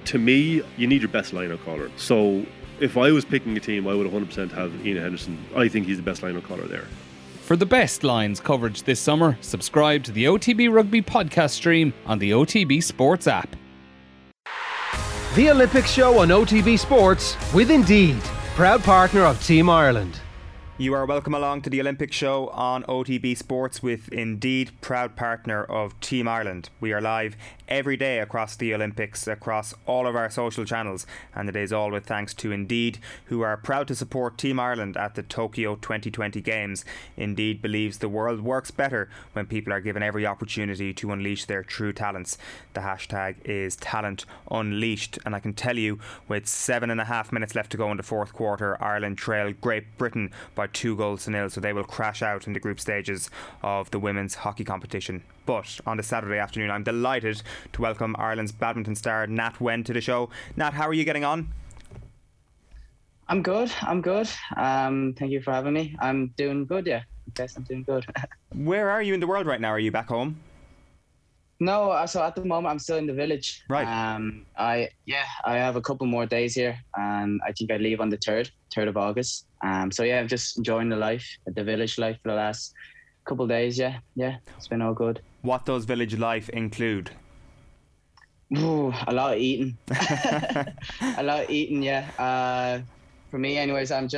To me, you need your best line-out caller. So if I was picking a team, I would 100% have Ian Henderson. I think he's the best line-out caller there. For the best Lions coverage this summer, subscribe to the OTB Rugby podcast stream on the OTB Sports app. The Olympics Show on OTB Sports with Indeed, proud partner of Team Ireland. You are welcome along to the Olympic Show on OTB Sports with Indeed, proud partner of Team Ireland. We are live every day across the Olympics, across all of our social channels, and it is all with thanks to Indeed, who are proud to support Team Ireland at the Tokyo 2020 Games. Indeed believes the world works better when people are given every opportunity to unleash their true talents. The hashtag is Talent Unleashed, and I can tell you, with 7.5 minutes left to go in the fourth quarter, Ireland trail Great Britain by 2-0, so they will crash out in the group stages of the women's hockey competition. But on this Saturday afternoon, I'm delighted to welcome Ireland's badminton star Nat Wen to the show. Nat, how are you getting on? I'm good. Thank you for having me. I'm doing good, yeah. I guess I'm doing good. Where are you in the world right now? Are you back home? No, so at the moment I'm still in the village. Right. I have a couple more days here, and I think I leave on the 3rd of August. So yeah, I'm just enjoying the village life for the last couple of days. Yeah, it's been all good. What does village life include? Ooh, a lot of eating. Yeah. For me, anyways, I'm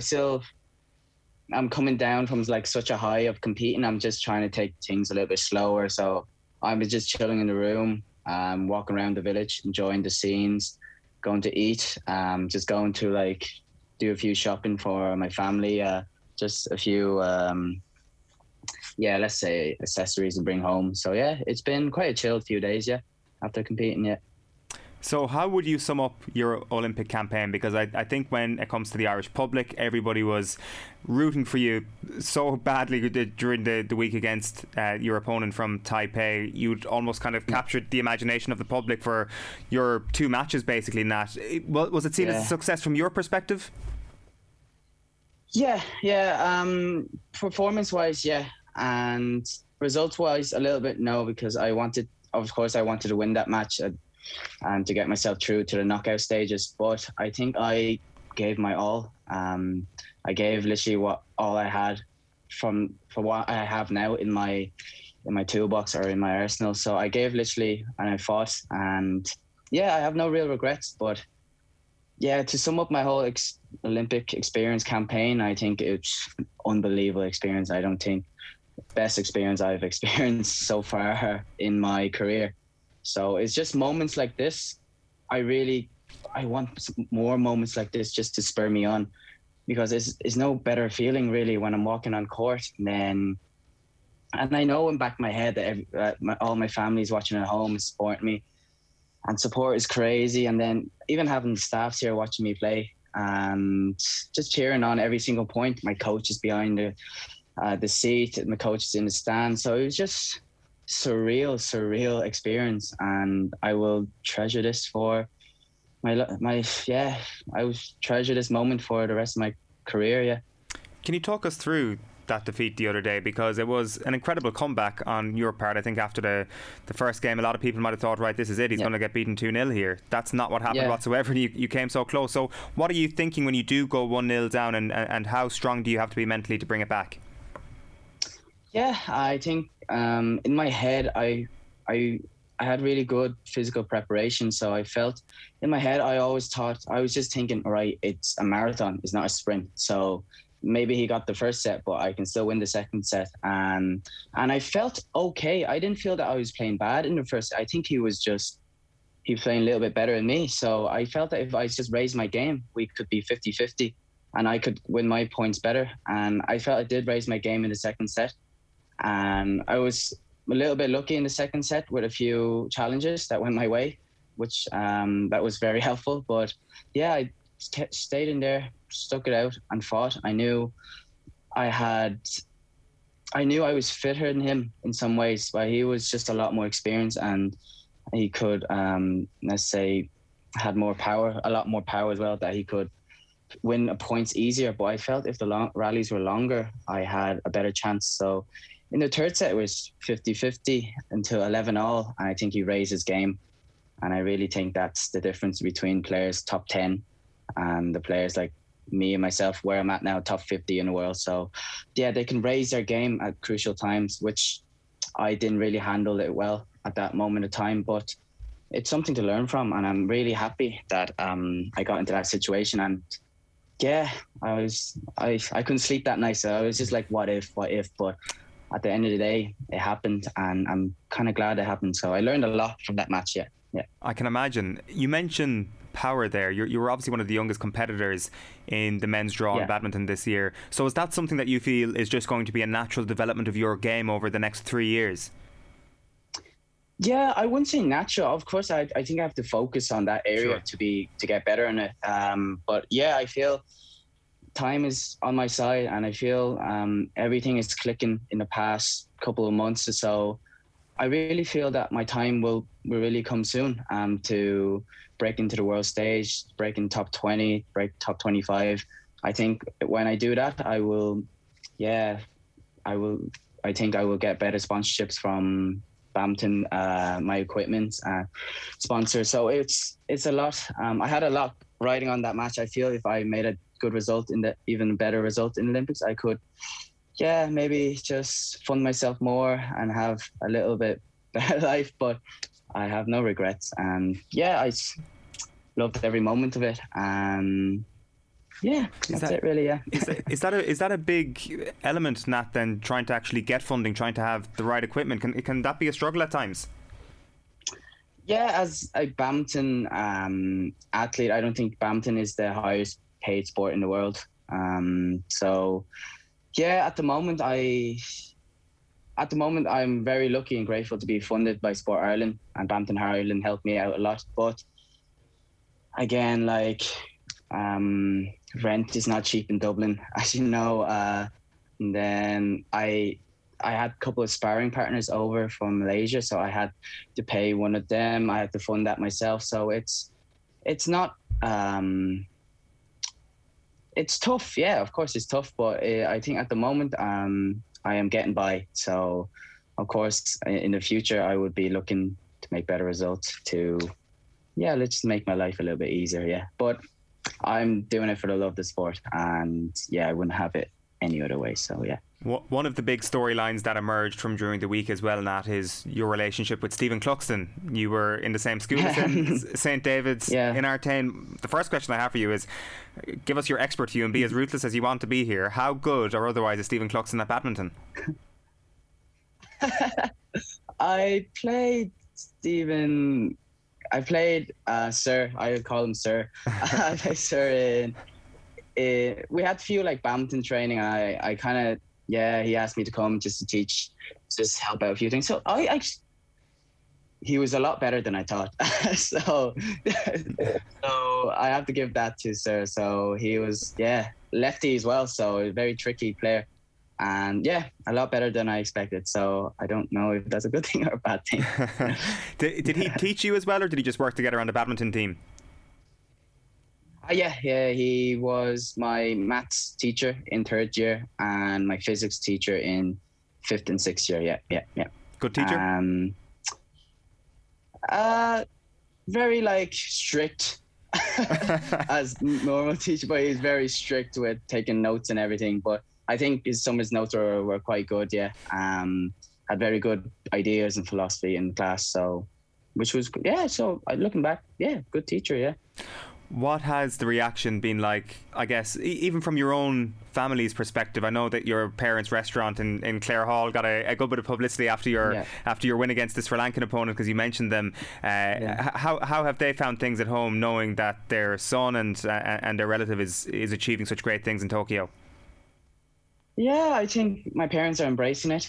coming down from like such a high of competing. I'm just trying to take things a little bit slower. So I'm just chilling in the room, walking around the village, enjoying the scenes, going to eat, just going to like do a few shopping for my family, just a few, let's say accessories to bring home. So yeah, it's been quite a chilled few days, yeah, after competing, yeah. So how would you sum up your Olympic campaign? Because I think when it comes to the Irish public, everybody was rooting for you so badly during the week against your opponent from Taipei. You'd almost kind of captured the imagination of the public for your 2 matches, basically, Nat. Was it seen as a success from your perspective? Yeah. Performance-wise, yeah. And results-wise, a little bit no, because I wanted to win that match and to get myself through to the knockout stages. But I think I gave my all. I gave literally all I had for what I have now in my toolbox or in my arsenal. So I gave literally, and I fought, and yeah, I have no real regrets. But yeah, to sum up my whole Olympic experience campaign, I think it's an unbelievable experience. I don't think best experience I've experienced so far in my career. So it's just moments like this. I want more moments like this just to spur me on, because it's no better feeling really when I'm walking on court and I know in back of my head that all my family's watching at home and supporting me, and support is crazy. And then even having the staffs here watching me play and just cheering on every single point. My coach is behind the seat, my coach is in the stand. So it was just surreal experience, and I will treasure this for I will treasure this moment for the rest of my career. Yeah. Can you talk us through that defeat the other day? Because it was an incredible comeback on your part. I think after the first game, a lot of people might have thought, right, this is it, he's going to get beaten 2-0 here. That's not what happened whatsoever. You came so close. So what are you thinking when you do go 1-0 down, and how strong do you have to be mentally to bring it back? Yeah, I think in my head, I had really good physical preparation. So I felt in my head, I was just thinking, all right, it's a marathon, it's not a sprint. So maybe he got the first set, but I can still win the second set. And I felt okay. I didn't feel that I was playing bad in the first. I think he was playing a little bit better than me. So I felt that if I just raised my game, we could be 50-50 and I could win my points better. And I felt I did raise my game in the second set. And I was a little bit lucky in the second set with a few challenges that went my way, which that was very helpful. But yeah, I stayed in there, stuck it out and fought. I knew I was fitter than him in some ways, but he was just a lot more experienced, and he could, let's say, had more power, a lot more power as well, that he could win points easier. But I felt if the rallies were longer, I had a better chance. So in the third set, it was 50-50 until 11-all, and I think he raised his game. And I really think that's the difference between players top 10 and the players like me and myself, where I'm at now, top 50 in the world. So yeah, they can raise their game at crucial times, which I didn't really handle it well at that moment of time, but it's something to learn from. And I'm really happy that I got into that situation. And yeah, I couldn't sleep that night. So I was just like, what if, but at the end of the day, it happened, and I'm kind of glad it happened. So I learned a lot from that match. Yeah. I can imagine. You mentioned power there. You were obviously one of the youngest competitors in the men's draw in badminton this year. So is that something that you feel is just going to be a natural development of your game over the next 3 years? Yeah, I wouldn't say natural. Of course, I think I have to focus on that area to get better in it. But yeah, I feel time is on my side, and I feel everything is clicking in the past couple of months or so. I really feel that my time will really come soon to break into the world stage, break in top 20, break top 25. I think when I do that, I think I will get better sponsorships from badminton, my equipment, sponsors. So it's a lot. I had a lot riding on that match. I feel if I made a good result, even better result in the Olympics, I could maybe just fund myself more and have a little bit better life, but I have no regrets. And I loved every moment of it. And that's it really. Is that a big element, Nat, then, trying to actually get funding, trying to have the right equipment? Can that be a struggle at times? Yeah, as a badminton athlete, I don't think badminton is the highest paid sport in the world. So at the moment I'm very lucky and grateful to be funded by Sport Ireland, and Badminton Ireland helped me out a lot. But again, rent is not cheap in Dublin, as you know. And then I had a couple of sparring partners over from Malaysia, so I had to pay one of them. I had to fund that myself. So it's not. It's tough, of course it's tough, but I think at the moment I am getting by. So, of course, in the future I would be looking to make better results to, let's just make my life a little bit easier, But I'm doing it for the love of the sport, and I wouldn't have it any other way, so One of the big storylines that emerged from during the week as well, Nat, is your relationship with Stephen Cluxton. You were in the same school as him, St. David's in Artane. The first question I have for you is, give us your expert view and be as ruthless as you want to be here. How good or otherwise is Stephen Cluxton at badminton? I played Stephen. I played Sir. I would call him Sir. I played Sir we had a few badminton training. I kind of he asked me to come just to teach, just help out a few things. So he was a lot better than I thought. so I have to give that to Sir. So he was lefty as well, so a very tricky player, and a lot better than I expected. So I don't know if that's a good thing or a bad thing. Did he teach you as well, or did he just work together on the badminton team? He was my maths teacher in 3rd year and my physics teacher in 5th and 6th year. Yeah. Good teacher? Very strict as normal teacher, but he's very strict with taking notes and everything. But I think some of his notes were quite good, had very good ideas and philosophy in class, so which was so looking back, good teacher. What has the reaction been like, I guess, even from your own family's perspective? I know that your parents' restaurant in Clare Hall got a good bit of publicity after your win against the Sri Lankan opponent, because you mentioned them. How have they found things at home, knowing that their son and their relative is achieving such great things in Tokyo? I think my parents are embracing it.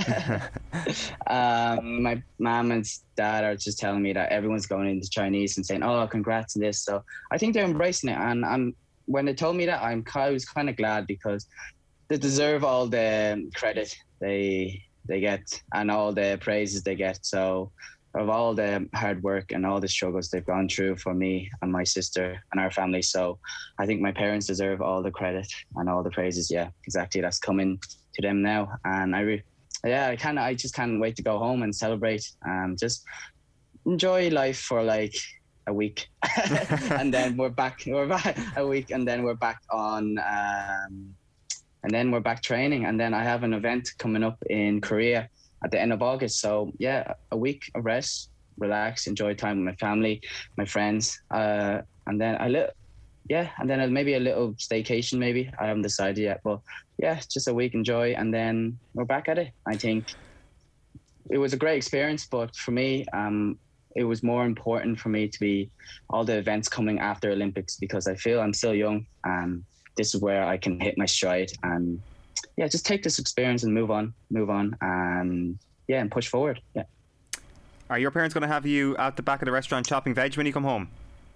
My mom and dad are just telling me that everyone's going into Chinese and saying, "Oh, congrats on this." So I think they're embracing it, and when they told me that, I was kind of glad, because they deserve all the credit they get and all the praises they get. So of all the hard work and all the struggles they've gone through for me and my sister and our family. So I think my parents deserve all the credit and all the praises. Exactly. That's coming to them now. And I just can't wait to go home and celebrate. Just enjoy life for like a week, and then we're back a week, and then we're back on, and then we're back training, and then I have an event coming up in Korea at the end of August. So yeah, a week of rest, relax, enjoy time with my family, my friends, and then maybe a little staycation. Maybe I haven't decided yet, but yeah, just a week, enjoy, and then we're back at it. I think it was a great experience, but for me, it was more important for me to be all the events coming after Olympics, because I feel I'm still young and this is where I can hit my stride and yeah, just take this experience and move on and yeah, and push forward. Yeah. Are your parents going to have you out the back of the restaurant chopping veg when you come home?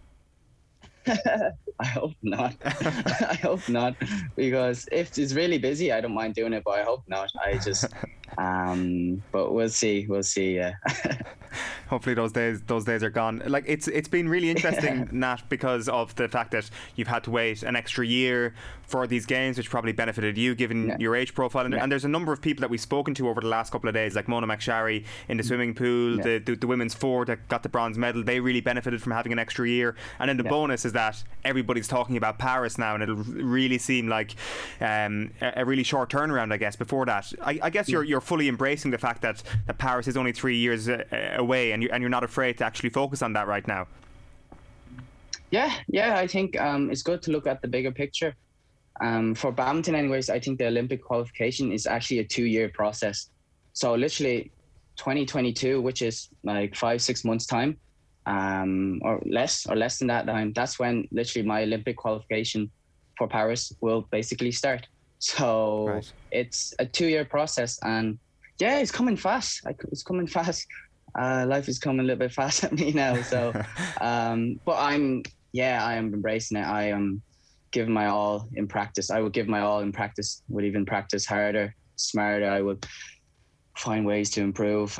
I hope not. I hope not, because if it's really busy, I don't mind doing it, but I hope not. I just but we'll see. Yeah. Hopefully those days are gone. Like it's been really interesting, Nat, because of the fact that you've had to wait an extra year for these games, which probably benefited you given your age profile. And there's a number of people that we've spoken to over the last couple of days, like Mona McSharry in the swimming pool, the women's four that got the bronze medal. They really benefited from having an extra year. And then the bonus is that everybody's talking about Paris now, and it'll really seem like a really short turnaround, I guess, before that. I guess you're fully embracing the fact that Paris is only 3 years away, and you're not afraid to actually focus on that right now. Yeah, I think it's good to look at the bigger picture. For badminton anyways, I think the Olympic qualification is actually a 2-year process. So literally 2022, which is like 5-6 months time, or less than that time, that's when literally my Olympic qualification for Paris will basically start. So It's a 2-year process, and yeah, it's coming fast. Life is coming a little bit fast at me now. So, but I am embracing it. I am giving my all in practice. I will give my all in practice. Would even practice harder, smarter. I would find ways to improve.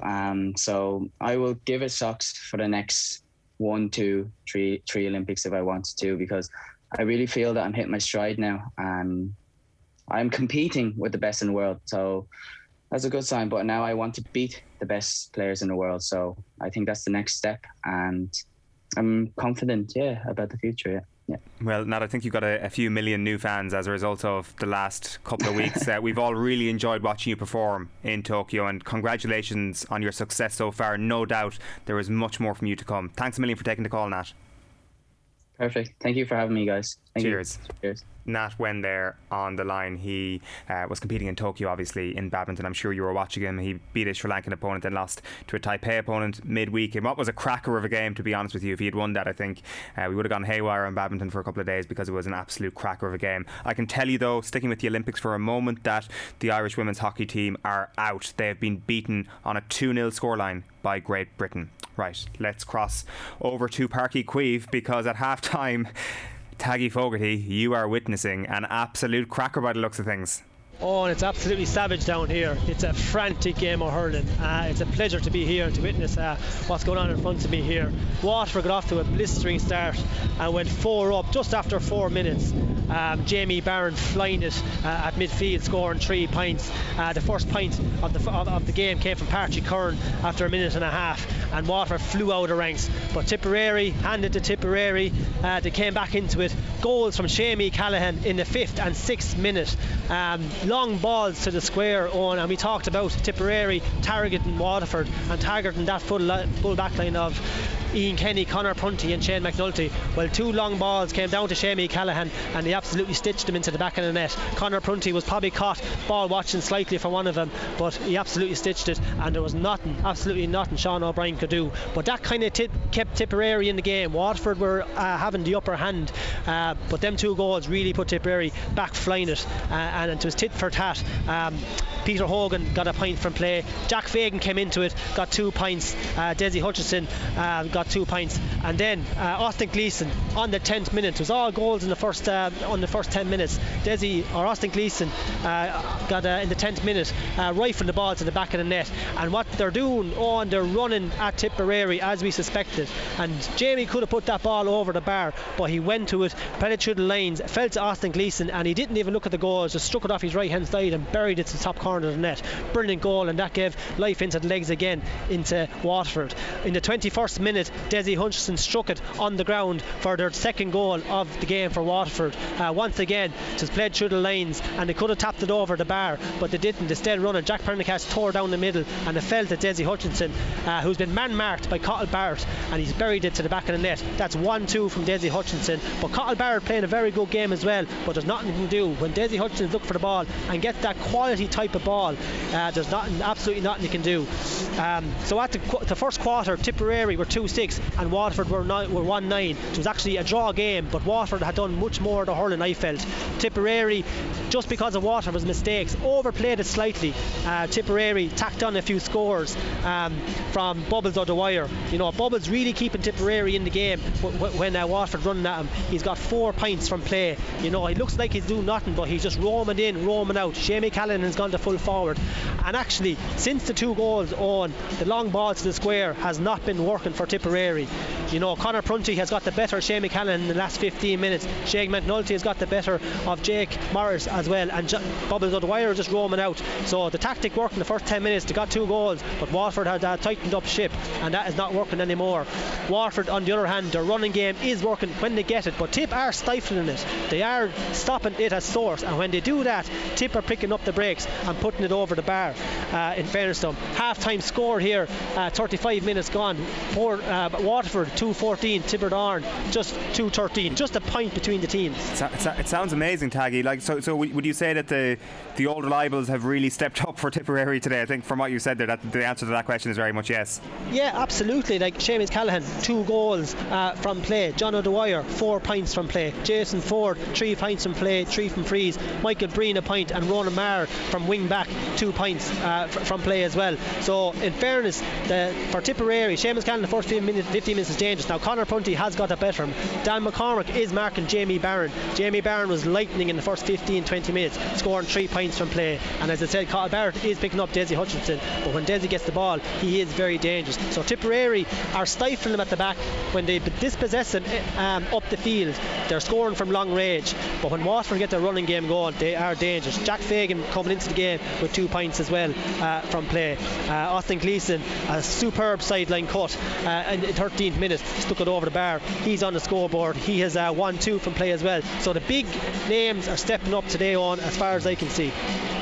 So I will give it shots for the next 1, 2, 3 Olympics if I wanted to, because I really feel that I'm hitting my stride now, and I'm competing with the best in the world. So that's a good sign. But now I want to beat the best players in the world. So I think that's the next step, and I'm confident, about the future. Yeah. Well, Nat, I think you got a few million new fans as a result of the last couple of weeks. We've all really enjoyed watching you perform in Tokyo, and congratulations on your success so far. No doubt there is much more from you to come. Thanks a million for taking the call, Nat. Perfect. Thank you for having me, guys. Cheers. Cheers. Nat Wen there on the line. He was competing in Tokyo, obviously, in badminton. I'm sure you were watching him. He beat his Sri Lankan opponent and lost to a Taipei opponent midweek in what was a cracker of a game, to be honest with you. If he had won that, I think we would have gone haywire on badminton for a couple of days, because it was an absolute cracker of a game. I can tell you, though, sticking with the Olympics for a moment, that the Irish women's hockey team are out. They have been beaten on a 2-0 scoreline by Great Britain. Right, let's cross over to Páirc Uí Chaoimh, because at half time, Taggy Fogarty, you are witnessing an absolute cracker by the looks of things. Oh, and it's absolutely savage down here. It's a frantic game of hurling. It's a pleasure to be here and to witness what's going on in front of me here. Waterford got off to a blistering start and went 4 up just after 4 minutes. Jamie Barron flying it at midfield, scoring 3 points. The first point of the game came from Páirc Uí Curran after a minute and a half, and Waterford flew out of ranks. But Tipperary handed to Tipperary. They came back into it. Goals from Seamie Callahan in the 5th and 6th minute. Long balls to the square, Owen, and we talked about Tipperary targeting Waterford and targeting that full back line of Ian Kenny, Conor Prunty and Shane McNulty. Well, 2 long balls came down to Seamie Callahan, and he absolutely stitched them into the back of the net. Conor Prunty was probably caught ball watching slightly for one of them, but he absolutely stitched it, and there was absolutely nothing Sean O'Brien could do. But that kind of kept Tipperary in the game. Waterford were having the upper hand, but them 2 goals really put Tipperary back flying it, and it was tit for tat. Peter Hogan got a point from play. Jack Fagan came into it, got 2 points. Desi Hutchison got 2 points, and then Austin Gleeson on the 10th minute. It was all goals in the first 10 minutes. Austin Gleeson got in the 10th minute rifled the ball to the back of the net, and what they're doing, and they're running at Tipperary as we suspected, and Jamie could have put that ball over the bar, but he went to it, put it through the lines, fell to Austin Gleeson, and he didn't even look at the goals, just struck it off his right hand side and buried it to the top corner corner of the net. Brilliant goal, and that gave life into the legs again into Waterford. In the 21st minute, Desi Hutchinson struck it on the ground for their second goal of the game for Waterford. Once again, it was played through the lines, and they could have tapped it over the bar, but they didn't. They stayed running. Jack Prendergast tore down the middle, and it fell to Desi Hutchinson, who's been man-marked by Cottle Barrett, and he's buried it to the back of the net. That's 1-2 from Desi Hutchinson. But Cottle Barrett playing a very good game as well, but there's nothing he can do. When Desi Hutchinson look for the ball and get that quality type of ball, there's absolutely nothing he can do. So at the first quarter, Tipperary were 2-6 and Waterford were 1-9. It was actually a draw game, but Waterford had done much more of the hurling, I felt. Tipperary, just because of Waterford's mistakes, overplayed it slightly. Tipperary tacked on a few scores from Bubbles O'Dwyer. You know, Bubbles really keeping Tipperary in the game when Waterford running at him. He's got 4 points from play. You know, he looks like he's doing nothing, but he's just roaming in, roaming out. Jamie Callanan has gone to full forward, and actually since the 2 goals on, the long ball to the square has not been working for Tipperary. You know, Conor Prunty has got the better of Jamie Callanan in the last 15 minutes. Shane McNulty has got the better of Jake Morris as well, and Bubbles O'Dwyer just roaming out. So the tactic worked in the first 10 minutes. They got 2 goals, but Waterford had tightened up ship, and that is not working anymore. Waterford, on the other hand, their running game is working when they get it, but Tip are stifling it. They are stopping it at source, and when they do that, Tip are picking up the brakes and putting it over the bar. In fairness to them, half-time score here, 35 minutes gone. Waterford 2-14, Tipperdown just 2-13, just a point between the teams. It sounds amazing, Taggy. Like, so would you say that the old reliables have really stepped up for Tipperary today? I think from what you said there, that the answer to that question is very much yes. Yeah, absolutely. Like Seamus Callahan, 2 goals from play. John O'Dwyer, 4 points from play. Jason Ford, 3 points from play, 3 from frees. Michael Breen, a point, and Ronan Maher from wing back, 2 points from play as well. So in fairness, for Tipperary, Seamus Callahan the first 15 minutes is dangerous. Now Conor Prunty has got a better him. Dan McCormick is marking Jamie Barron. Jamie Barron was lightning in the first 15-20 minutes, scoring 3 points from play, and as I said, Cottle Barrett is picking up Desi Hutchinson, but when Desi gets the ball, he is very dangerous. So Tipperary are stifling them at the back. When they dispossess them up the field, they're scoring from long range, but when Waterford get their running game going, they are dangerous. Jack Fagan coming into the game with 2 points as well from play. Austin Gleeson, a superb sideline cut in the 13th minute, stuck it over the bar. He's on the scoreboard. He has 1-2 from play as well. So the big names are stepping up today on, as far as I can see.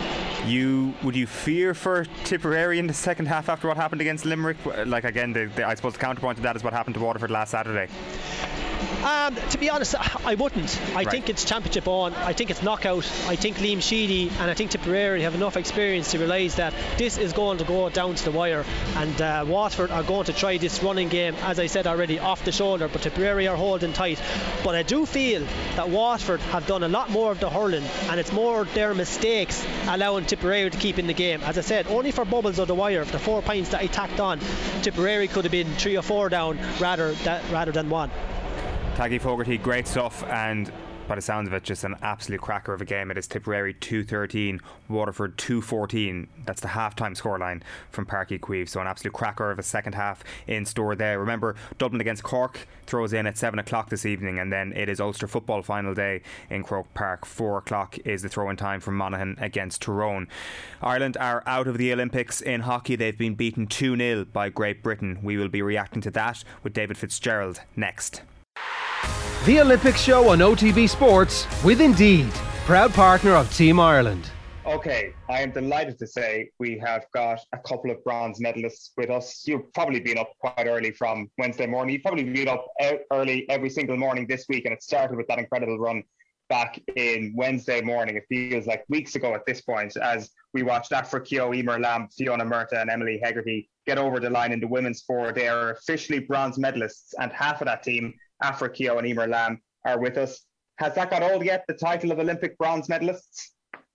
Would you fear for Tipperary in the second half after what happened against Limerick? Like, again, I suppose the counterpoint to that is what happened to Waterford last Saturday. To be honest, I wouldn't. I think it's championship on. I think it's knockout. I think Liam Sheedy and I think Tipperary have enough experience to realise that this is going to go down to the wire, and Waterford are going to try this running game, as I said already, off the shoulder, but Tipperary are holding tight. But I do feel that Waterford have done a lot more of the hurling, and it's more their mistakes allowing Tipperary to keep in the game. As I said, only for Bubbles or the wire, the 4 points that he tacked on, Tipperary could have been 3 or 4 down rather than 1. Taggy Fogarty, great stuff, and by the sounds of it, just an absolute cracker of a game. It is Tipperary 2-13, Waterford 2-14. That's the half-time scoreline from Páirc Uí Chaoimh. So an absolute cracker of a second half in store there. Remember, Dublin against Cork throws in at 7 o'clock this evening, and then it is Ulster football final day in Croke Park. 4 o'clock is the throw-in time for Monaghan against Tyrone. Ireland are out of the Olympics in hockey. They've been beaten 2-0 by Great Britain. We will be reacting to that with David Fitzgerald next. The Olympics Show on OTB Sports with Indeed, proud partner of Team Ireland. Okay, I am delighted to say we have got a couple of bronze medalists with us. You've probably been up quite early from Wednesday morning. You've probably been up early every single morning this week, and it started with that incredible run back in Wednesday morning. It feels like weeks ago at this point, as we watched Aoife Keogh, Emer Lamb, Fiona Murtagh and Emily Hegarty get over the line in the women's 4. They are officially bronze medalists, and half of that team, Aoife Keogh and Emer Lamb, are with us. Has that got old yet, the title of Olympic bronze medalists?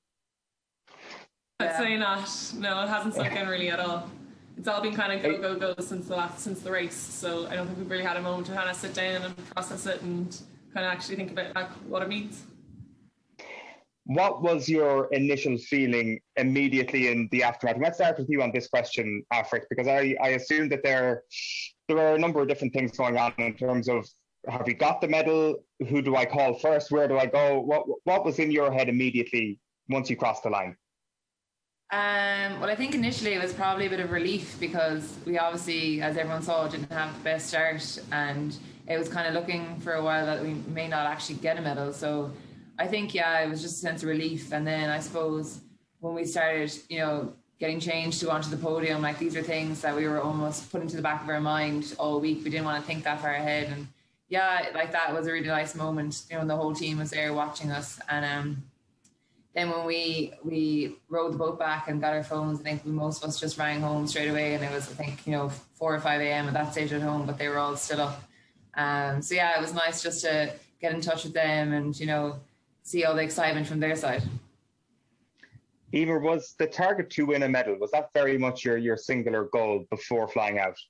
I'd say not. No, it hasn't sunk in really at all. It's all been kind of go since the race. So I don't think we've really had a moment to kind of sit down and process it and kind of actually think about what it means. What was your initial feeling immediately in the aftermath? Let's start with you on this question, Afric, because I assume that there are a number of different things going on in terms of, have you got the medal? Who do I call first? Where do I go? What was in your head immediately once you crossed the line? Well, I think initially it was probably a bit of relief because we obviously, as everyone saw, didn't have the best start, and it was kind of looking for a while that we may not actually get a medal. So I think, yeah, it was just a sense of relief. And then I suppose when we started, getting changed to onto the podium, like these are things that we were almost put into the back of our mind all week. We didn't want to think that far ahead. And yeah, like that was a really nice moment, when the whole team was there watching us. And then when we rowed the boat back and got our phones, I think most of us just rang home straight away, and it was, I think, 4 or 5 a.m. at that stage at home, but they were all still up. So yeah, it was nice just to get in touch with them and, see all the excitement from their side. Emer, was the target to win a medal, was that very much your singular goal before flying out?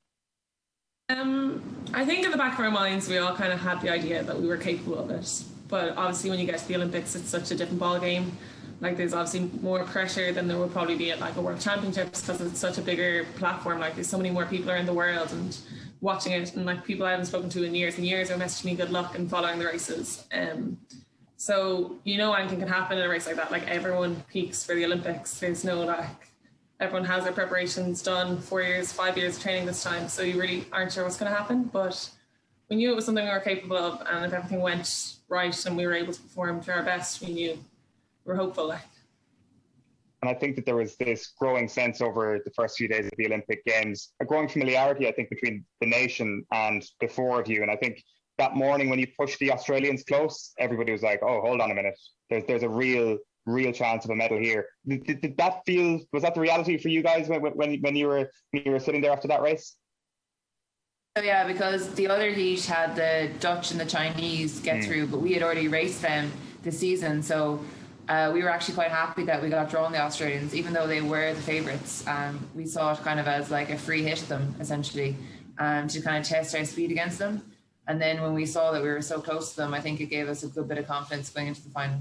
I think in the back of our minds, we all kind of had the idea that we were capable of it. But obviously when you get to the Olympics, it's such a different ball game. Like there's obviously more pressure than there would probably be at like a World Championships because it's such a bigger platform. Like there's so many more people around the world and watching it, and like people I haven't spoken to in years and years are messaging me good luck and following the races. So anything can happen in a race like that. Like everyone peaks for the Olympics. There's no everyone has their preparations done, 4 years, 5 years of training this time. So you really aren't sure what's going to happen. But we knew it was something we were capable of, and if everything went right and we were able to perform to our best, we were hopeful. And I think that there was this growing sense over the first few days of the Olympic Games, a growing familiarity, I think, between the nation and the four of you. And I think that morning when you pushed the Australians close, everybody was like, oh, hold on a minute. There's a real chance of a medal here. Did that feel, was that the reality for you guys when you were sitting there after that race? So yeah, because the other heat had the Dutch and the Chinese get through, but we had already raced them this season. So we were actually quite happy that we got drawn the Australians, even though they were the favourites. We saw it kind of as like a free hit to them, essentially, to kind of test our speed against them. And then when we saw that we were so close to them, I think it gave us a good bit of confidence going into the final.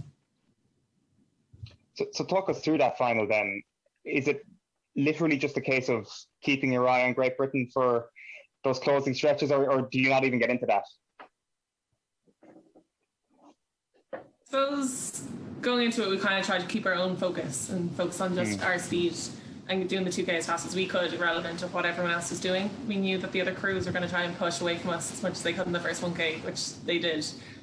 So talk us through that final then. Is it literally just a case of keeping your eye on Great Britain for those closing stretches, or do you not even get into that? I suppose going into it, we kind of tried to keep our own focus and focus on just our speed and doing the 2K as fast as we could, irrelevant of what everyone else was doing. We knew that the other crews were going to try and push away from us as much as they could in the first 1K, which they did.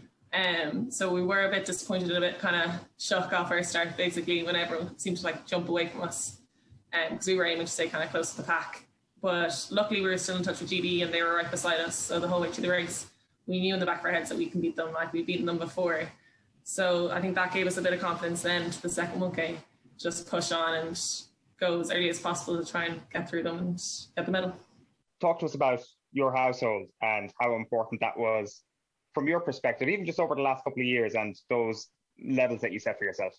So we were a bit disappointed and a bit kind of shook off our start, basically, when everyone seemed to jump away from us, because we were aiming to stay kind of close to the pack. But luckily we were still in touch with GB and they were right beside us. So the whole way through the race, we knew in the back of our heads that we can beat them, like we've beaten them before. So I think that gave us a bit of confidence then to the second 1K, just push on and go as early as possible to try and get through them and get the medal. Talk to us about your household and how important that was from your perspective, even just over the last couple of years and those levels that you set for yourself.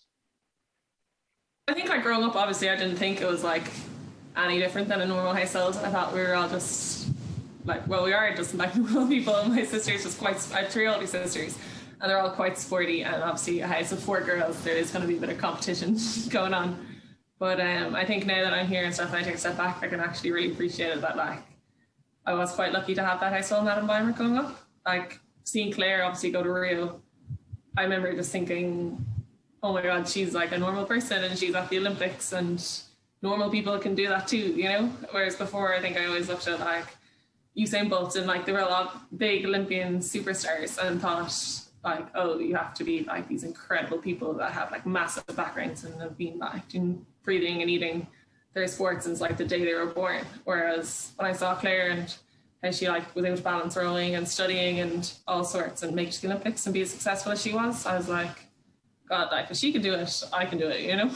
I think growing up, obviously, I didn't think it was any different than a normal household. I thought we were all just we are just normal people. My sister's just I have 3 older sisters and they're all quite sporty, and obviously a house of 4 girls, there is going to be a bit of competition going on. But I think now that I'm here and stuff, and I take a step back, I can actually really appreciate it that I was quite lucky to have that household and that environment growing up. Seeing Claire obviously go to Rio, I remember just thinking, oh my God, she's a normal person and she's at the Olympics and normal people can do that too, Whereas before, I think I always looked at Usain Bolt and they were a lot big Olympian superstars and thought oh, you have to be these incredible people that have massive backgrounds and have been doing breathing and eating their sports since the day they were born. Whereas when I saw Claire and how she was able to balance rowing and studying and all sorts and make it to the Olympics and be as successful as she was, I was God, if she can do it, I can do it,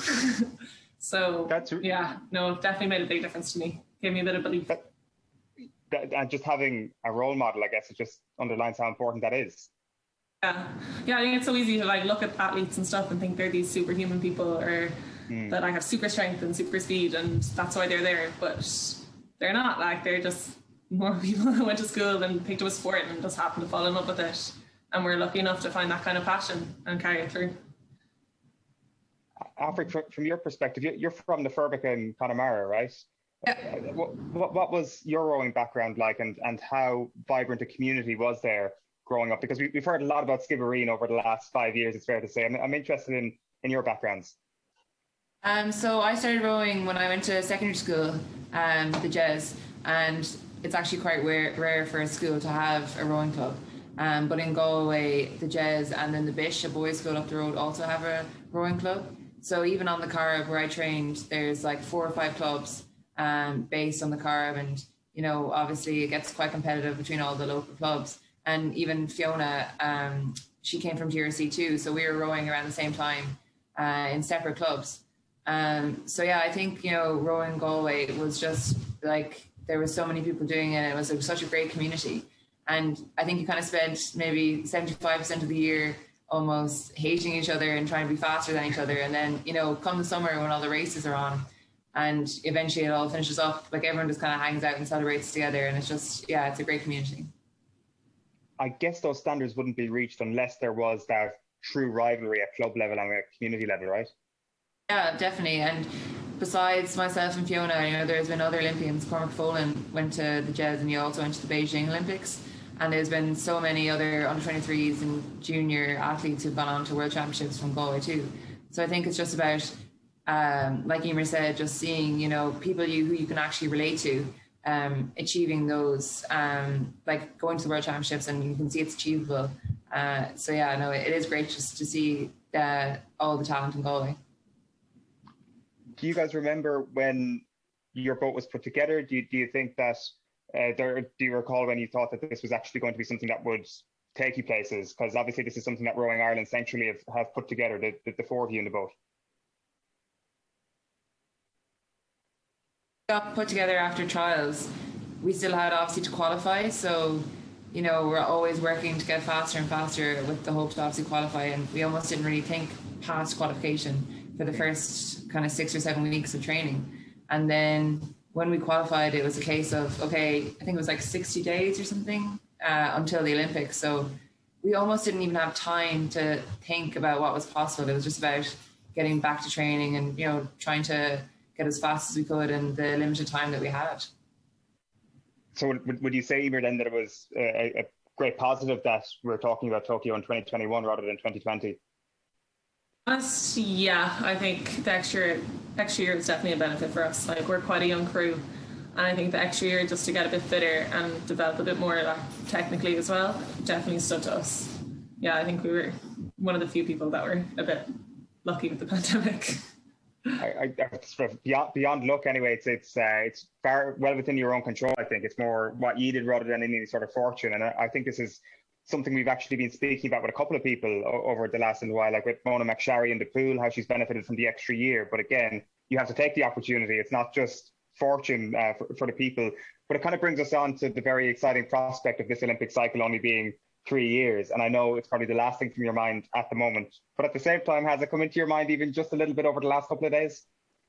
So yeah, no, it definitely made a big difference to me. Gave me a bit of belief. And just having a role model, I guess, it just underlines how important that is. Yeah, I think it's so easy to look at athletes and stuff and think they're these superhuman people or that have super strength and super speed and that's why they're there. But they're not. They're just more people who went to school and picked up a sport and just happened to fall in love with it. And we're lucky enough to find that kind of passion and carry it through. Aifric, from your perspective, you're from the Ferbic in Connemara, right? Yeah. What was your rowing background like, and how vibrant a community was there growing up? Because we've heard a lot about Skibbereen over the last 5 years, it's fair to say. I'm interested in your backgrounds. So I started rowing when I went to secondary school, the Jez, and it's actually quite rare for a school to have a rowing club. But in Galway, the Jez and then the Bish, a boys' school up the road, also have a rowing club. So even on the Carib where I trained, there's like 4 or 5 clubs based on the Carib, and you know, obviously it gets quite competitive between all the local clubs. And even Fiona, she came from GRC too, so we were rowing around the same time in separate clubs. So yeah, I think, you know, rowing Galway was just like, there were so many people doing it. It was such a great community. And I think you kind of spent maybe 75% of the year almost hating each other and trying to be faster than each other. And then, you know, come the summer when all the races are on and eventually it all finishes up, like everyone just kind of hangs out and celebrates together. And it's just, yeah, it's a great community. I guess those standards wouldn't be reached unless there was that true rivalry at club level and at community level, right? Yeah, definitely. And besides myself and Fiona, you know, there's been other Olympians. Cormac Folan went to the Jez and he also went to the Beijing Olympics. And there's been so many other under-23s and junior athletes who've gone on to World Championships from Galway too. So I think it's just about, like Emer said, just seeing, you know, people who you can actually relate to, achieving those, like going to the World Championships, and you can see it's achievable. So yeah, no, it is great just to see all the talent in Galway. Do you guys remember when your boat was put together? Do you think that do you recall when you thought that this was actually going to be something that would take you places? Because obviously this is something that Rowing Ireland centrally have put together, the 4 of you in the boat. Got put together after trials. We still had obviously to qualify, so you know, we're always working to get faster and faster with the hope to obviously qualify, and we almost didn't really think past qualification for the first kind of 6 or 7 weeks of training. And then when we qualified, it was a case of, okay, I think it was like 60 days or something until the Olympics. So we almost didn't even have time to think about what was possible. It was just about getting back to training and, you know, trying to get as fast as we could in the limited time that we had. So would you say, Emer, then that it was a great positive that we're talking about Tokyo in 2021 rather than 2020? Yeah, I think the extra year is definitely a benefit for us. Like, we're quite a young crew, and I think the extra year just to get a bit fitter and develop a bit more like technically as well definitely stood to us. Yeah, I think we were one of the few people that were a bit lucky with the pandemic. Beyond luck anyway, it's far well within your own control. I think it's more what you did rather than any sort of fortune, and I think this is something we've actually been speaking about with a couple of people over the last little while, like with Mona McSharry in the pool, how she's benefited from the extra year. But again, you have to take the opportunity. It's not just fortune for the people, but it kind of brings us on to the very exciting prospect of this Olympic cycle only being 3 years. And I know it's probably the last thing from your mind at the moment, but at the same time, has it come into your mind even just a little bit over the last couple of days?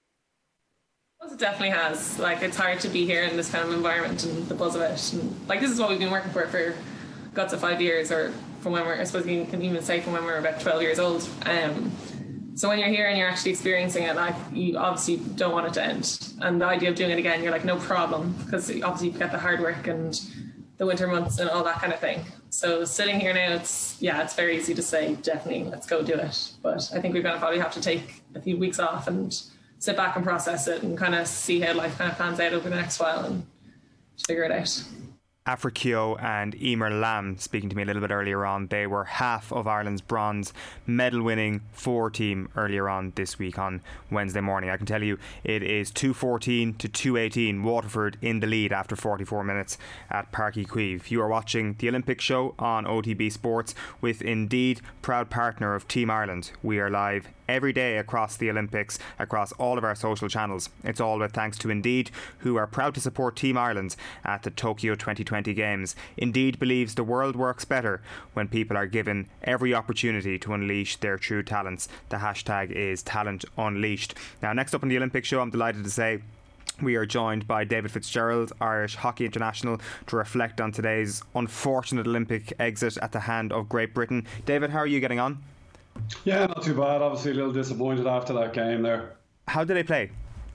It definitely has. Like, it's hard to be here in this kind of environment and the buzz of it. And like, this is what we've been working for guts of 5 years, or from when I suppose you can even say from when we were about 12 years old. So when you're here and you're actually experiencing it, like, you obviously don't want it to end. And the idea of doing it again, you're like, no problem, because obviously you get the hard work and the winter months and all that kind of thing. So sitting here now, it's very easy to say, definitely, let's go do it. But I think we're going to probably have to take a few weeks off and sit back and process it and kind of see how life kind of pans out over the next while and figure it out. Aoife Keogh and Emer Lamb speaking to me a little bit earlier on. They were half of Ireland's bronze medal winning 4 team earlier on this week on Wednesday morning. I can tell you it is 2:14 to 2:18, Waterford in the lead after 44 minutes at Páirc Uí Chaoimh. You are watching the Olympic Show on OTB Sports with Indeed, proud partner of Team Ireland. We are live every day across the Olympics, across all of our social channels. It's all with thanks to Indeed, who are proud to support Team Ireland at the Tokyo 2020 Games. Indeed believes the world works better when people are given every opportunity to unleash their true talents. The hashtag is Talent Unleashed. Now, next up on the Olympic Show, I'm delighted to say we are joined by David Fitzgerald, Irish Hockey International, to reflect on today's unfortunate Olympic exit at the hand of Great Britain. David, how are you getting on? Yeah, not too bad. Obviously a little disappointed after that game there. How did they play?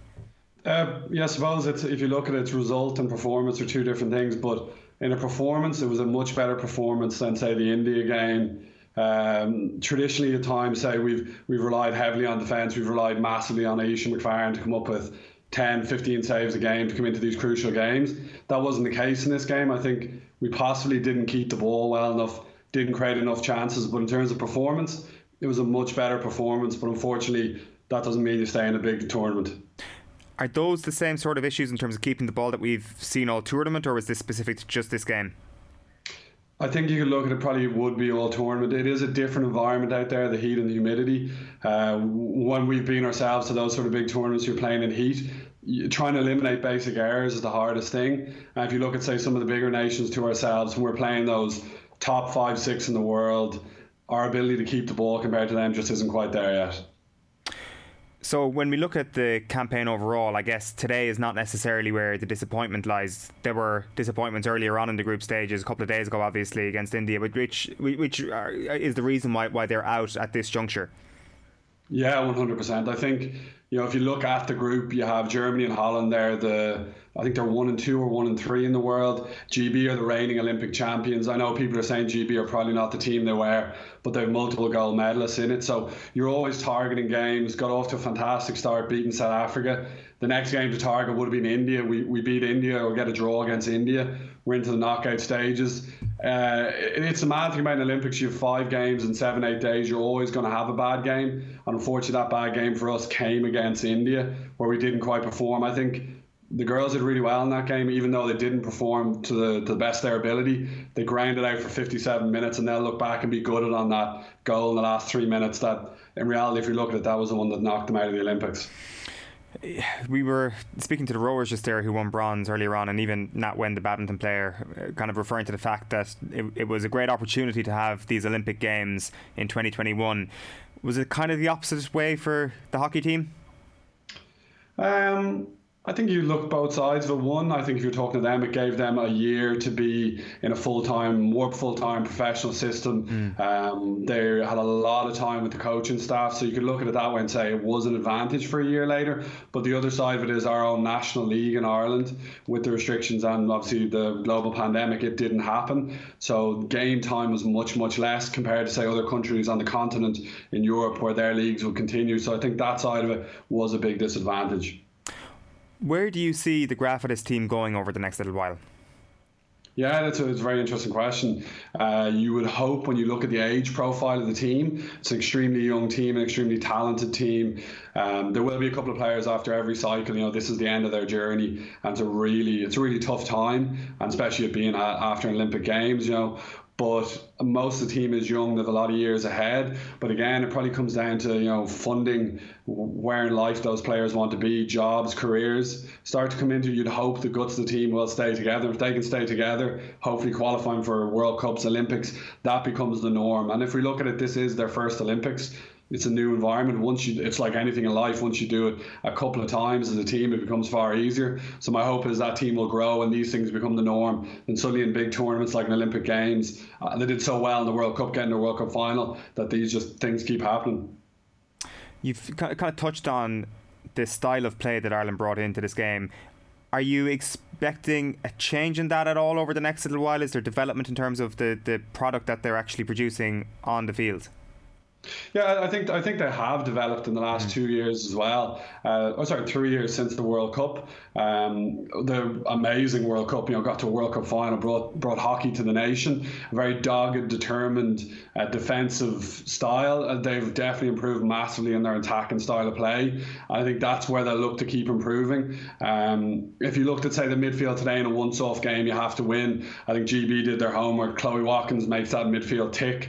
I suppose if you look at its result and performance are two different things, but in a performance it was a much better performance than, say, the India game. Traditionally, at times, say we've relied heavily on defence. We've relied massively on Aisha McFarlane to come up with 10, 15 saves a game to come into these crucial games. That wasn't the case in this game. I think we possibly didn't keep the ball well enough, didn't create enough chances. But in terms of performance, it was a much better performance. But unfortunately, that doesn't mean you stay in a big tournament. Are those the same sort of issues in terms of keeping the ball that we've seen all tournament, or was this specific to just this game? I think you could look at it, probably would be all tournament. It is a different environment out there, the heat and the humidity. When we've been ourselves to those sort of big tournaments, you're playing in heat. Trying to eliminate basic errors is the hardest thing. And if you look at, say, some of the bigger nations to ourselves, when we're playing those top 5, 6 in the world, our ability to keep the ball compared to them just isn't quite there yet. So when we look at the campaign overall, I guess today is not necessarily where the disappointment lies. There were disappointments earlier on in the group stages, a couple of days ago, obviously, against India, but which is the reason why they're out at this juncture. Yeah, 100%. I think, if you look at the group, you have Germany and Holland there. I think they're 1 and 2 or 1 and 3 in the world. GB are the reigning Olympic champions. I know people are saying GB are probably not the team they were, but they have multiple gold medalists in it. So you're always targeting games. Got off to a fantastic start, beating South Africa. The next game to target would have been India. We beat India or get a draw against India. We're into the knockout stages. It's a mad thing about an Olympics. You have 5 games in 7, 8 days. You're always going to have a bad game. And unfortunately, that bad game for us came against India, where we didn't quite perform. I think the girls did really well in that game, even though they didn't perform to the best of their ability. They grinded out for 57 minutes, and they'll look back and be gutted on that goal in the last 3 minutes. That, in reality, if you look at it, that was the one that knocked them out of the Olympics. We were speaking to the rowers just there who won bronze earlier on, and even Nat Wen, the badminton player, kind of referring to the fact that it was a great opportunity to have these Olympic Games in 2021. Was it kind of the opposite way for the hockey team? I think you look both sides of it. One, I think if you're talking to them, it gave them a year to be in a more full-time professional system. They had a lot of time with the coaching staff, so you could look at it that way and say it was an advantage for a year later. But the other side of it is our own national league in Ireland, with the restrictions and obviously the global pandemic, it didn't happen. So game time was much, much less compared to, say, other countries on the continent in Europe where their leagues would continue. So I think that side of it was a big disadvantage. Where do you see the Graffitis team going over the next little while? Yeah, that's a very interesting question. You would hope, when you look at the age profile of the team, it's an extremely young team, an extremely talented team. There will be a couple of players after every cycle. This is the end of their journey, and it's a really tough time, and especially it being after Olympic Games. But most of the team is young. They have a lot of years ahead. But again, it probably comes down to funding, where in life those players want to be, jobs, careers start to come into. You'd hope the guts of the team will stay together. If they can stay together, hopefully qualifying for World Cups, Olympics, that becomes the norm. And if we look at it, this is their first Olympics. It's a new environment. It's like anything in life. Once you do it a couple of times as a team, it becomes far easier. So my hope is that team will grow and these things become the norm. And suddenly in big tournaments like an Olympic Games, they did so well in the World Cup, getting their World Cup final, that these just things keep happening. You've kind of touched on the style of play that Ireland brought into this game. Are you expecting a change in that at all over the next little while? Is there development in terms of the product that they're actually producing on the field? Yeah, I think they have developed in the last 2 years as well. 3 years since the World Cup. The amazing World Cup, got to a World Cup final, brought hockey to the nation. A very dogged, determined, defensive style. They've definitely improved massively in their attacking style of play. I think that's where they'll look to keep improving. If you looked at, say, the midfield today in a once-off game, you have to win. I think GB did their homework. Chloe Watkins makes that midfield tick.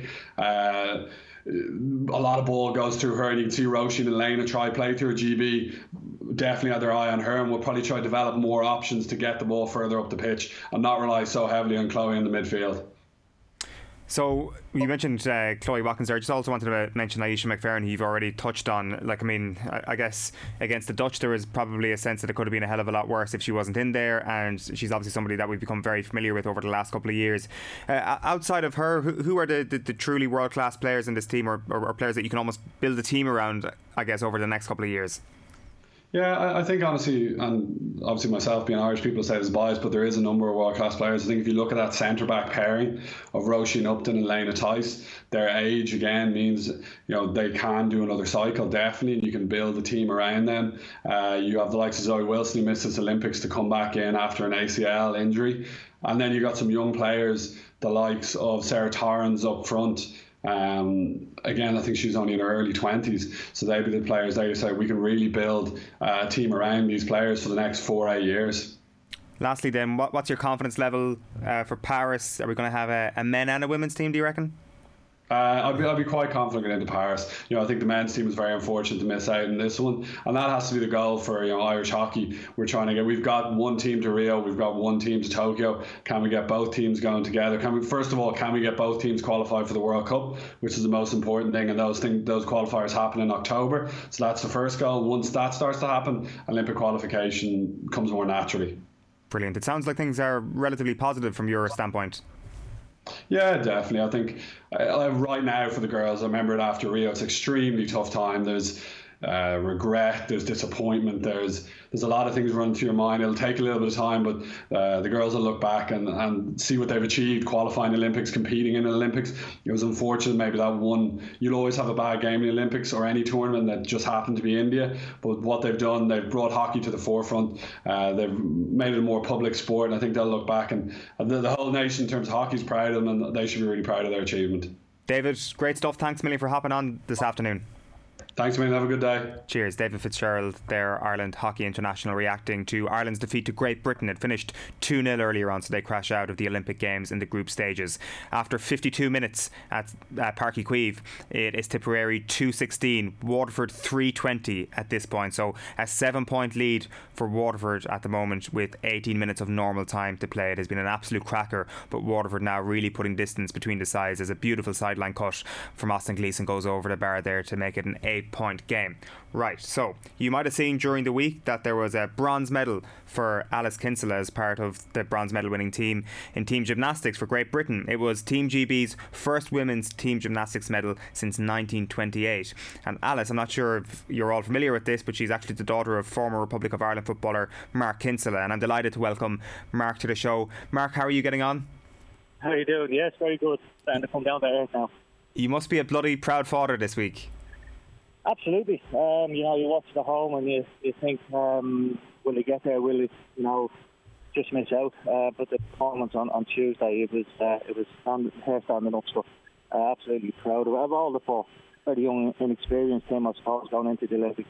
A lot of ball goes through her, and you can see Roisin and Lena try play through GB. Definitely had their eye on her, and will probably try to develop more options to get the ball further up the pitch and not rely so heavily on Chloe in the midfield. So you mentioned Chloe Watkins there. I just also wanted to mention Aisha McFarlane, who you've already touched on. I guess against the Dutch there was probably a sense that it could have been a hell of a lot worse if she wasn't in there, and she's obviously somebody that we've become very familiar with over the last couple of years. Outside of her, who are the truly world-class players in this team, or players that you can almost build a team around, I guess, over the next couple of years? Yeah, I think honestly, and obviously myself being Irish, people say there's bias, but there is a number of world-class players. I think if you look at that centre-back pairing of Roisin Upton and Lena Tice, their age again means they can do another cycle definitely, and you can build a team around them. You have the likes of Zoe Wilson, who missed this Olympics, to come back in after an ACL injury, and then you got some young players, the likes of Sarah Torrens up front. Again, I think she's only in her early 20s, so they'd be the players there you say we can really build a team around these players for the next 4-8 years. Lastly then, what's your confidence level for Paris? Are we going to have a men and a women's team, do you reckon? I'd be quite confident going into Paris. I think the men's team was very unfortunate to miss out in this one, and that has to be the goal for Irish hockey. We've got one team to Rio, we've got one team to Tokyo. Can we get both teams going together? Can we get both teams qualified for the World Cup, which is the most important thing, and those qualifiers happen in October. So that's the first goal. Once that starts to happen, Olympic qualification comes more naturally. Brilliant. It sounds like things are relatively positive from your standpoint. Yeah, definitely. I think right now for the girls, I remember it after Rio, it's an extremely tough time. There's regret, there's disappointment, there's a lot of things running through your mind. It'll take a little bit of time, but the girls will look back and see what they've achieved, qualifying Olympics, competing in the Olympics. It was unfortunate maybe that one, you'll always have a bad game in the Olympics or any tournament that just happened to be India, but what they've done, they've brought hockey to the forefront, they've made it a more public sport, and I think they'll look back and the whole nation in terms of hockey is proud of them, and they should be really proud of their achievement. David, great stuff. Thanks a million for hopping on this afternoon. Thanks, man. Have a good day. Cheers. David Fitzgerald there, Ireland Hockey International, reacting to Ireland's defeat to Great Britain. It finished 2-0 earlier on, so they crash out of the Olympic Games in the group stages. After 52 minutes at Páirc Uí Chaoimh, it is Tipperary 2-16, Waterford 3-20 at this point. So a 7-point lead for Waterford at the moment with 18 minutes of normal time to play. It has been an absolute cracker, but Waterford now really putting distance between the sides as a beautiful sideline cut from Austin Gleeson goes over the bar there to make it an 8-point game. Right, so you might have seen during the week that there was a bronze medal for Alice Kinsella as part of the bronze medal winning team in team gymnastics for Great Britain. It was Team GB's first women's team gymnastics medal since 1928. And Alice, I'm not sure if you're all familiar with this, but she's actually the daughter of former Republic of Ireland footballer Mark Kinsella, and I'm delighted to welcome Mark to the show. Mark, how are you getting on? How are you doing? Yes, very good. Starting to come down to earth now. You must be a bloody proud father this week. Absolutely. You watch the home and you think, will they get there? Will it, just miss out? But the performance on Tuesday, it was hair standing up stuff. Absolutely proud of all the four. Very young, inexperienced team, I suppose, going into the Olympics.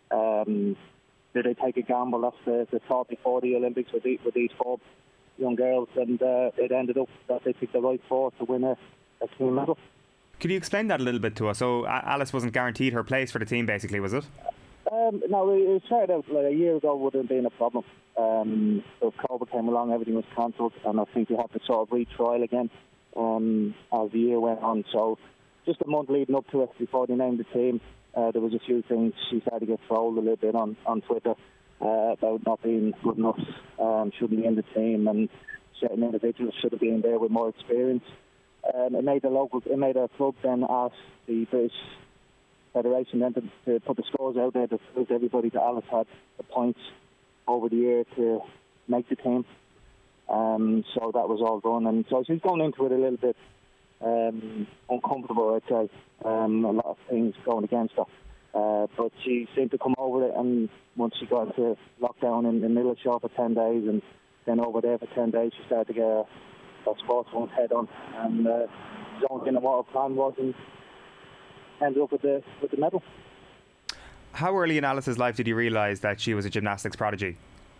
Did they take a gamble? That's the thought before the Olympics with these four young girls, and it ended up that they picked the right four to win a team medal. Could you explain that a little bit to us? So Alice wasn't guaranteed her place for the team, basically, was it? No, it started out like a year ago would have been a problem. So COVID came along, everything was cancelled, and I think we had to sort of retrial again as the year went on. So just a month leading up to it, before they named the team, there was a few things she started to get trolled a little bit on Twitter about not being good enough, shouldn't be in the team, and certain individuals should have been there with more experience. It made a club then ask the British Federation then to put the scores out there to prove to everybody that Alice had the points over the year to make the team. So that was all done, and so she's going into it a little bit uncomfortable, I'd say. A lot of things going against her, but she seemed to come over it, and once she got into lockdown in the middle of shop for 10 days, and then over there for 10 days, she started to get her sports one's head on, and zoned in on what her plan was, and ended up with the medal. How early in Alice's life did you realise that she was a gymnastics prodigy?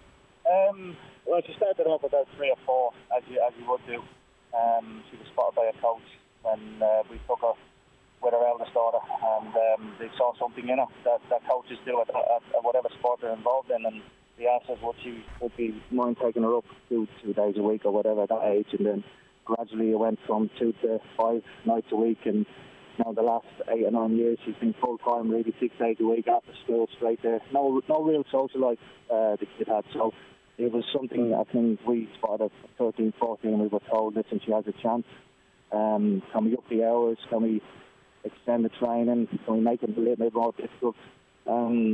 Well, she started off about 3 or 4, as you would do. She was spotted by a coach when we took her with her eldest daughter, and they saw something in her that coaches do at whatever sport they're involved in, and they asked us would be mind taking her up 2 days a week or whatever at that age, and then gradually it went from 2 to 5 nights a week, and now the last 8 or 9 years she's been full time, really 6 days a week after school, straight there. No real social life the kid had, so it was something I think we spotted at 13, 14. We were told, listen, she has a chance. Can we up the hours? Can we extend the training? Can we make it a little bit more difficult?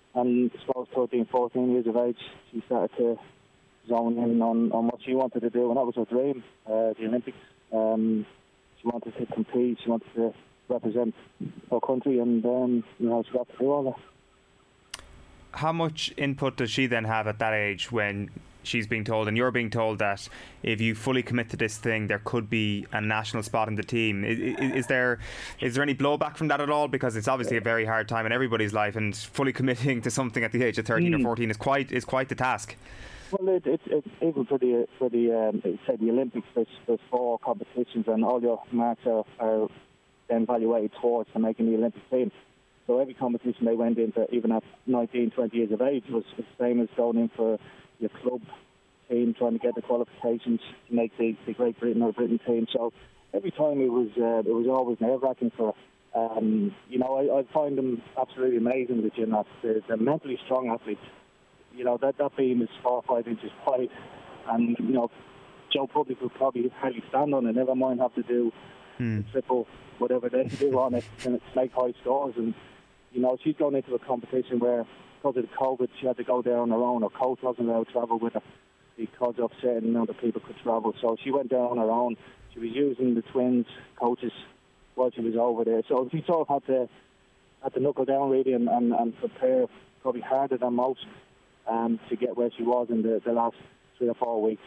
And I suppose 13, 14 years of age, she started to zone in on what she wanted to do, and that was her dream, the Olympics. She wanted to compete, she wanted to represent her country, and she got to do all that. How much input does she then have at that age when she's being told, and you're being told, that if you fully commit to this thing, there could be a national spot in the team? Is there any blowback from that at all? Because it's obviously a very hard time in everybody's life, and fully committing to something at the age of 13 or 14 is quite the task. Well, it's even for the say the Olympics, there's 4 competitions, and all your marks are then evaluated towards to making the Olympic team. So every competition they went into, even at 19, 20 years of age, was the same as going in for your club team, trying to get the qualifications to make the Great Britain or Britain team. So every time it was always nerve-wracking for her. I find them absolutely amazing, the gymnasts. They're mentally strong athletes. That beam is 4 or 5 inches wide, and Joe Public would probably hardly stand on it, never mind have to do triple whatever they do on it and make high scores. And she's going into a competition where, because of the COVID, she had to go there on her own. Her coach wasn't allowed to travel with her because of certain other people could travel. So she went there on her own. She was using the twins coaches while she was over there. So she sort of had to knuckle down really and prepare probably harder than most to get where she was in the last 3 or 4 weeks.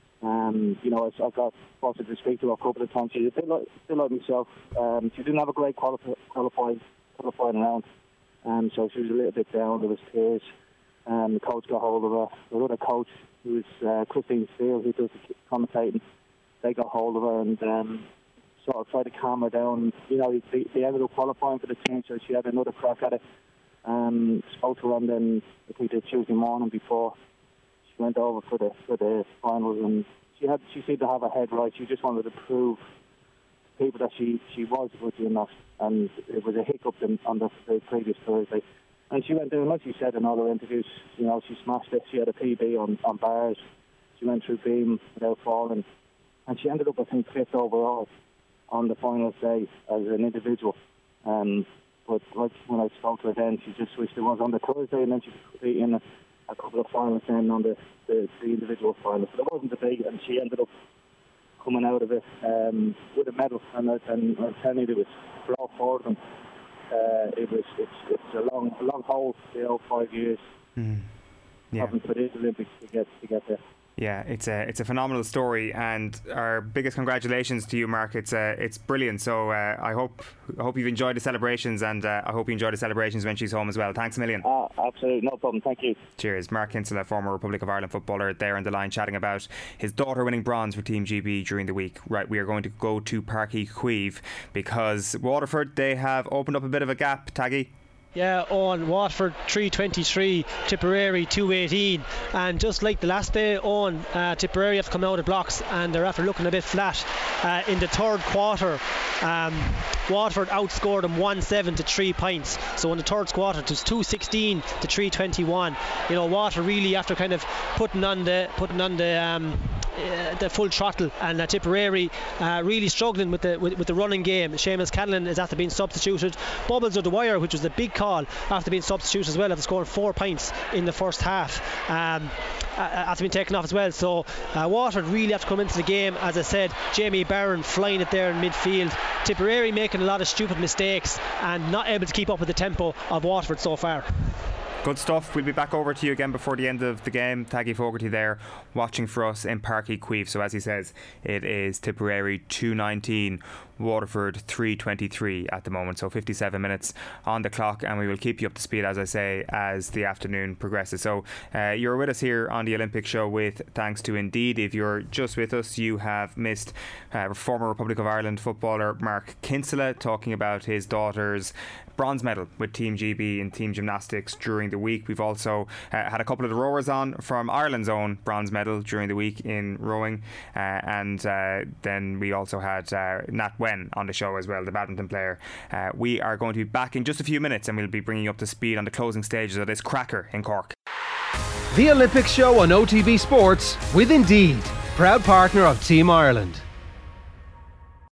I've got fortunate to speak to her a couple of times. She's a bit like myself. She didn't have a great qualifying round. So she was a little bit down. There was tears. The coach got hold of her. The other coach, who was Christine Steele, who does the commentating, they got hold of her and sort of tried to calm her down. They ended up qualifying for the team, so she had another crack at it. Spoke to her on then, I think, the Tuesday morning before she went over for the finals, and she seemed to have her head right. She just wanted to prove to people that she was a good gymnast, and it was a hiccup on the previous Thursday. And she went there, like she said in all her interviews, she smashed it. She had a PB on bars. She went through beam without falling, and she ended up, I think, 5th overall on the finals day as an individual. But like when I spoke to her then, she just wished it was on the Thursday, and then she could be in a couple of finals then on the individual finals. So there wasn't a big, and she ended up coming out of it with a medal. And I'm telling you, it was brought forward them. It's a long haul, 5 years. Having for this Olympics to get there. Yeah, it's a phenomenal story, and our biggest congratulations to you, Mark. It's brilliant. So I hope you've enjoyed the celebrations, and I hope you enjoy the celebrations when she's home as well. Thanks a million. Absolutely, no problem. Thank you. Cheers. Mark Kinsella, former Republic of Ireland footballer, there on the line chatting about his daughter winning bronze for Team GB during the week. Right, we are going to go to Páirc Uí Chaoimh because Waterford, they have opened up a bit of a gap, Taggy. Yeah, on Watford 323, Tipperary 218, and just like the last day on, Tipperary have come out of blocks and they're after looking a bit flat in the third quarter. Watford outscored them 1-7 to 3 points. So in the third quarter it was 216 to 321. Watford really after kind of putting on the full throttle, and Tipperary really struggling with the running game. Seamus Catlin is after being substituted. Bubbles O'Dwyer, which was a big call after being substituted as well, after scoring 4 points in the first half, after being taken off as well. So Watford really have to come into the game. As I said, Jamie Barron flying it there in midfield. Tipperary making a lot of stupid mistakes and not able to keep up with the tempo of Watford so far. Good stuff. We'll be back over to you again before the end of the game. Taggy Fogarty there watching for us in Páirc Uí Chaoimh. So as he says, it is Tipperary 219, Waterford 323 at the moment. So 57 minutes on the clock, and we will keep you up to speed, as I say, as the afternoon progresses. So you're with us here on the Olympic Show with thanks to Indeed. If you're just with us, you have missed former Republic of Ireland footballer Mark Kinsella talking about his daughter's bronze medal with Team GB in team gymnastics during the week. We've also had a couple of the rowers on from Ireland's own bronze medal during the week in rowing, and then we also had Nat Wen on the show as well, the badminton player. We are going to be back in just a few minutes, and we'll be bringing you up to speed on the closing stages of this cracker in Cork. The Olympic Show on OTB Sports with Indeed, proud partner of Team Ireland.